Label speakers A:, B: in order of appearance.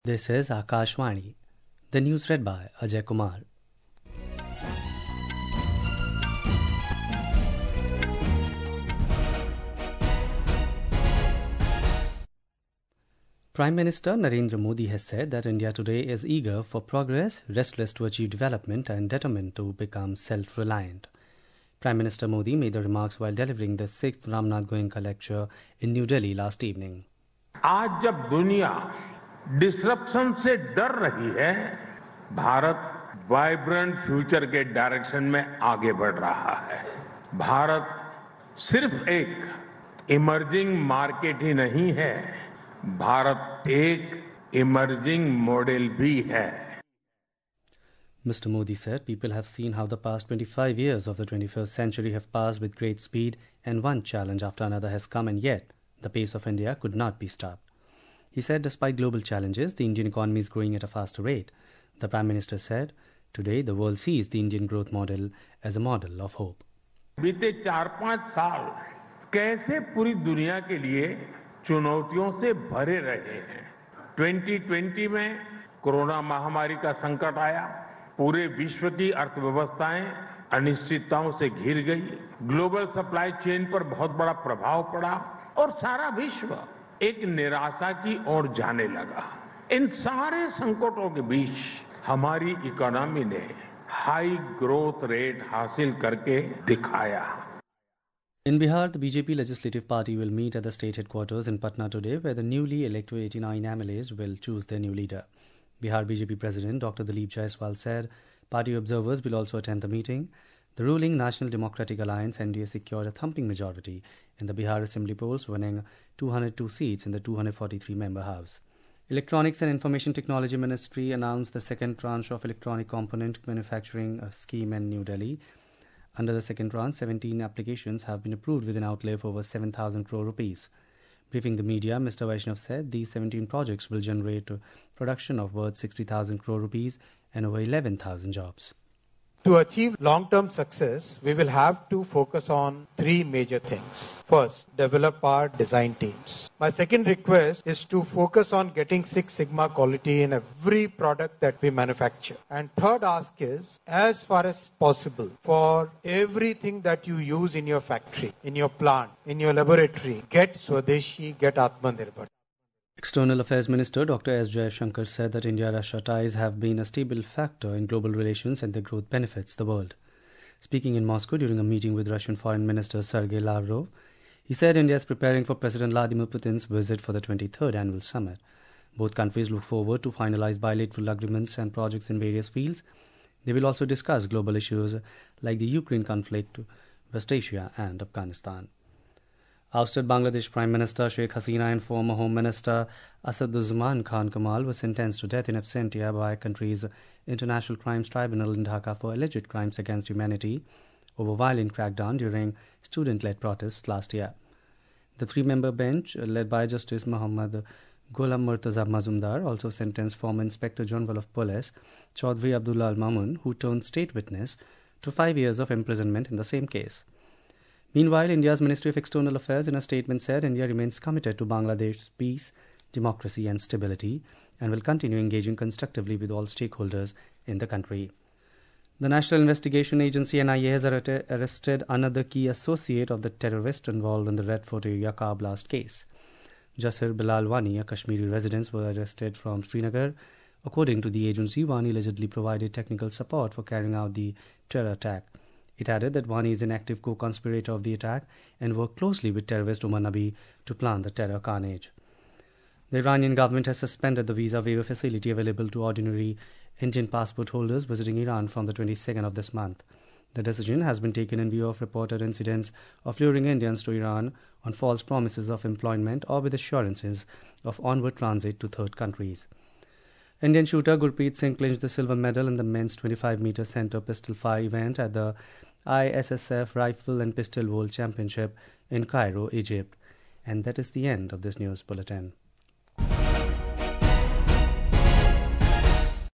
A: This is Akashvani. The news read by Ajay Kumar. Prime Minister Narendra Modi has said that India today is eager for progress, restless to achieve development and determined to become self-reliant. Prime Minister Modi made the remarks while delivering the 6th Ramnath Goenka lecture in New Delhi last evening.
B: आज जब दुनिया disruption से डर रही है, Bharat vibrant future के direction में आगे बढ़ रहा है। भारत सिर्फ एक इमर्जिंग मार्केट ही नहीं है, भारत एक इमर्जिंग मॉडल भी है।
A: Mr. Modi said people have seen how the past 25 years of the 21st century have passed with great speed and one challenge after another has come, and yet the pace of India could not be stopped. He said despite global challenges, the Indian economy is growing at a faster rate. The Prime Minister said, today the world sees the Indian growth model as a model of hope.
B: बीते 4-5 साल कैसे पूरी दुनिया के लिए चुनौतियों से भरे रहे हैं। 2020 में कोरोना महामारी का संकट आया, पूरे विश्व की अर्थव्यवस्थाएं अनिश्चितताओं से घिर गई, ग्लोबल सप्लाई चेन पर बहुत बड़ा प्रभाव पड़ा और सारा विश्व एक निराशा की ओर जाने लगा। इन सारे संकटों के बीच हमारी इकोनॉमी ने हाई ग्रोथ रेट हासिल करके दिखाया।
A: In Bihar, the BJP Legislative Party will meet at the state headquarters in Patna today, where the newly elected 89 MLAs will choose their new leader. Bihar BJP President Dr. Dilip Jaiswal said party observers will also attend the meeting. The ruling National Democratic Alliance NDA secured a thumping majority in the Bihar Assembly polls, winning 202 seats in the 243-member House. Electronics and Information Technology Ministry announced the second tranche of electronic component manufacturing scheme in New Delhi. Under the second tranche, 17 applications have been approved with an outlay of over 7,000 crore rupees. Briefing the media, Mr. Vaishnav said these 17 projects will generate production of worth 60,000 crore rupees and over 11,000 jobs.
C: To achieve long-term success, we will have to focus on three major things. First, develop our design teams. My second request is to focus on getting Six Sigma quality in every product that we manufacture. And third ask is, as far as possible, for everything that you use in your factory, in your plant, in your laboratory, get Swadeshi, get Atmanirbhar.
A: External Affairs Minister Dr. S. Jaishankar said that India-Russia ties have been a stable factor in global relations and their growth benefits the world. Speaking in Moscow during a meeting with Russian Foreign Minister Sergei Lavrov, he said India is preparing for President Vladimir Putin's visit for the 23rd annual summit. Both countries look forward to finalize bilateral agreements and projects in various fields. They will also discuss global issues like the Ukraine conflict, West Asia and Afghanistan. Ousted Bangladesh Prime Minister Sheikh Hasina and former Home Minister Asaduzzaman Khan Kamal was sentenced to death in absentia by country's International Crimes Tribunal in Dhaka for alleged crimes against humanity over violent crackdown during student-led protests last year. The three-member bench, led by Justice Muhammad Ghulam Murtaza Mazumdar, also sentenced former Inspector General of Police Chaudhry Abdullah Al Mamun, who turned state witness, to 5 years of imprisonment in the same case. Meanwhile, India's Ministry of External Affairs in a statement said India remains committed to Bangladesh's peace, democracy and stability and will continue engaging constructively with all stakeholders in the country. The National Investigation Agency NIA has arrested another key associate of the terrorist involved in the Red Fort area car blast case. Jasir Bilal Wani, a Kashmiri resident, was arrested from Srinagar. According to the agency, Wani allegedly provided technical support for carrying out the terror attack. It added that Wani is an active co-conspirator of the attack and worked closely with terrorist Umar Nabi to plan the terror carnage. The Iranian government has suspended the visa waiver facility available to ordinary Indian passport holders visiting Iran from the 22nd of this month. The decision has been taken in view of reported incidents of luring Indians to Iran on false promises of employment or with assurances of onward transit to third countries. Indian shooter Gurpreet Singh clinched the silver medal in the men's 25-meter center pistol fire event at the ISSF Rifle and Pistol World Championship in Cairo, Egypt. And that is the end of this news bulletin.